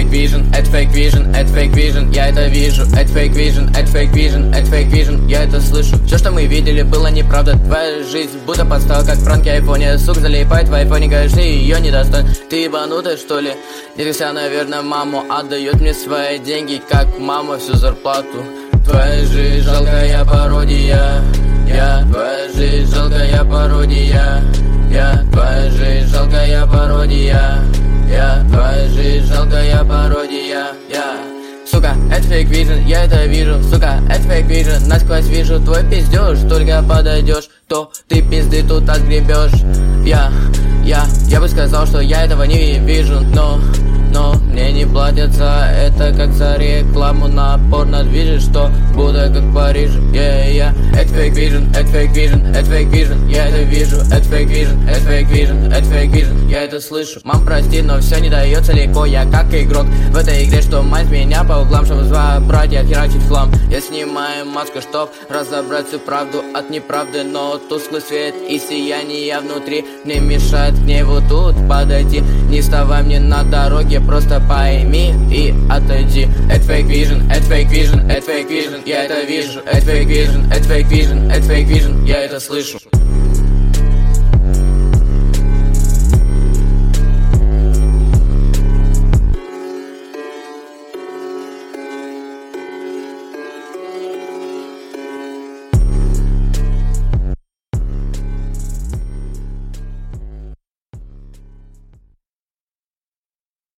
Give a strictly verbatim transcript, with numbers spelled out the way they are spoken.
fake vision, это fake vision, это fake vision, я это вижу. Это fake vision, это fake vision, это fake vision, я это слышу. Все, что мы видели, было неправда. Твоя жизнь будто подстава, как пранки айфоне. Сука залипает в айфоне, говоришь, ты ее не достоин. Ты ебанутая, что ли? Дедуся, наверное, маму отдает мне свои деньги, как мама всю зарплату. Твоя жизнь жалкая пародия. Я, твоя жизнь жалкая пародия. Я, твоя жизнь жалкая пародия. Я, твоя жизнь жалкая пародия. Я, сука, это fake vision, я это вижу. Сука, это fake vision, насквозь вижу твой пиздеж. Только подойдешь, то ты пизды тут отгребешь. Я, я, я бы сказал, что я этого не вижу, но Но мне не платят за это, как за рекламу на порно-движе, что будто как в Париже. Yeah, yeah. Это fake vision, это fake vision, это fake vision, я это вижу. Это fake vision, это fake vision, это fake vision, я это слышу. Мам, прости, но все не дается легко. Я как игрок в этой игре, что мать меня по углам, чтобы два братья херачить хлам. Я снимаю маску, чтоб разобрать всю правду от неправды, но тусклый свет и сияние внутри мне мешает к небу тут подойти. Не вставай мне на дороге, просто пойми и отойди. Это fake vision, это fake vision, это fake vision, я это вижу. Это fake vision, это fake vision, это fake vision, я это слышу.